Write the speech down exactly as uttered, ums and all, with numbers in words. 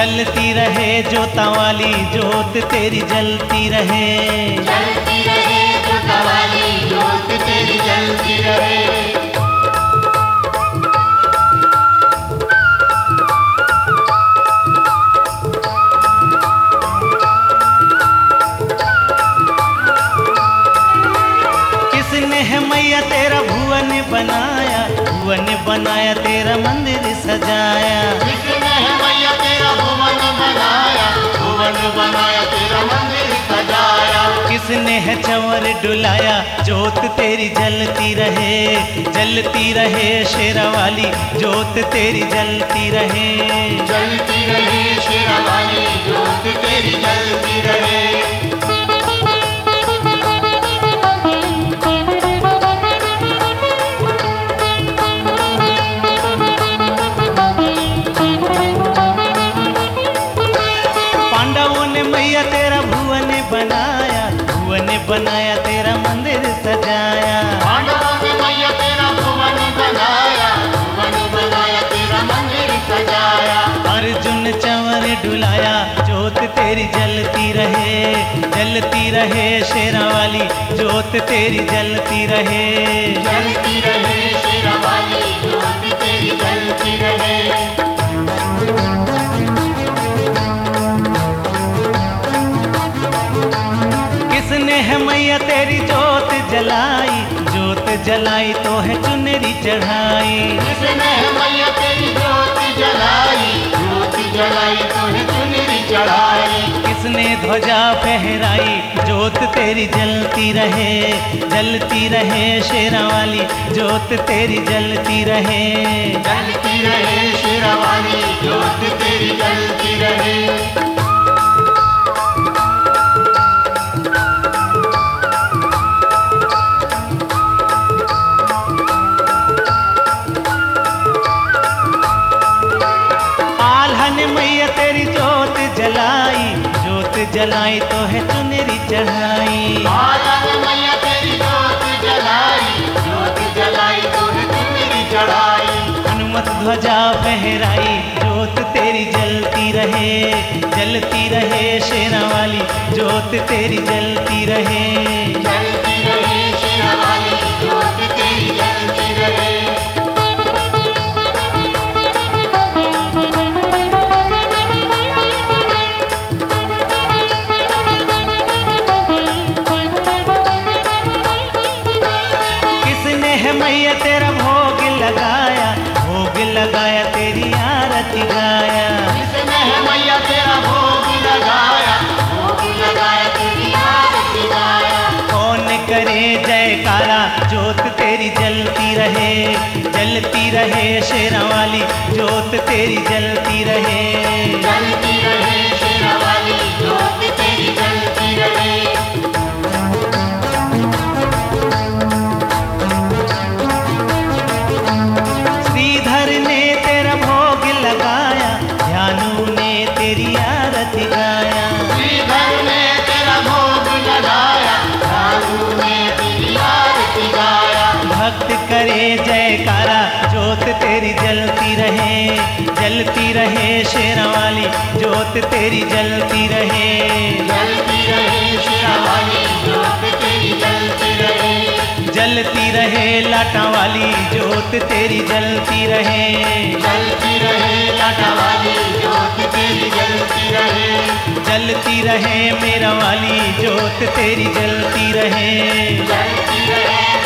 जलती रहे जोता वाली जोत तेरी जलती रहे। जलती रहे जोता वाली जोत तेरी जलती रहे। किसने है मैया तेरा भुवन बनाया, भुवन बनाया तेरा मंदिर सजाया। किसने है मैया तेरा भुवन बनाया, भुवन बनाया तेरा मंदिर सजाया। किसने है चंवर डुलाया जोत तेरी जलती रहे। जलती रहे शेरा वाली जोत तेरी जलती रहे। जलती रहे शेरा वाली जोत तेरी जलती रहे। पांडवों ने मैया तेरा भुवन बनाया, भुवन बनाया तेरा मंदिर सजाया। पांडवों ने मैया तेरा भुवन बनाया, भुवन बनाया तेरा मंदिर सजाया। अर्जुन चंवर डुलाया जोत तेरी जलती रहे। जलती रहे शेरा वाली जोत तेरी जलती रहे। जलती रहे शेरा वाली जोत तेरी जलती रहे। किसने है मैया तेरी जोत जलाई, जोत जलाई तो है चुनरी चढ़ाई। किसने है मैया तेरी जोत जलाई, जोत जलाई तो है चुनरी चढ़ाई। किसने ध्वजा फहराई जोत तेरी जलती रहे। जलती रहे शेरा वाली जोत तेरी जलती रहे। जलती रहे शेरा वाली जोत तेरी जलती रहे। आल्हा ने मैया तेरी जोत जलाई, जोत जलाई तो है चुनरी चढ़ाई। आल्हा ने मैया तेरी जोत जलाई, जोत जलाई तो है चुनरी चढ़ाई। हनुमत ध्वजा फहराई जोत तेरी जलती रहे। जलती रहे शेरा वाली जोत तेरी जलती रहे। जलती रहे शेरा वाली जोत तेरी जलती रहे। किसने है मैया तेरा भोग लगाया, भोग लगाया तेरी आरती गाया। किसने है मैया तेरा भोग लगाया, भोग लगाया तेरी आरती गाया। कौन करे जयकारा जोत तेरी जलती रहे। जलती रहे शेरा वाली जोत तेरी जलती रहे। जलती रहे शेरा वाली जोत तेरी जलती रहे। श्रीधर ने तेरा भोग लगाया, ध्यानु ने तेरी आरती गाया। श्रीधर ने तेरा भोग लगाया, साधु ने तेरी आरती गाया। भक्त करे जयकारा जोत तेरी जलती रहे। जलती रहे शेरा वाली जोत तेरी जलती रहे। जलती रहे शेरा वाली जोत तेरी जलती रहे। जलती रहे लाटा वाली जोत तेरी जलती रहे। जलती रहे लाटा वाली जोत तेरी जलती रहे। जलती रहे मेरा वाली जोत तेरी जलती रहे। जलती रहे